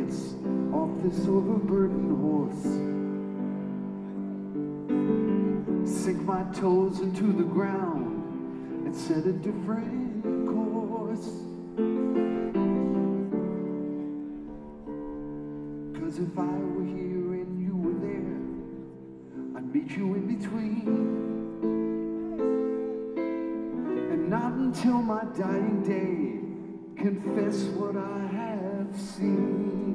dance off this overburdened horse. Sink my toes into the ground and set a different course. 'Cause if I were here and you were there, I'd meet you in between. And not until my dying day confess what I have seen.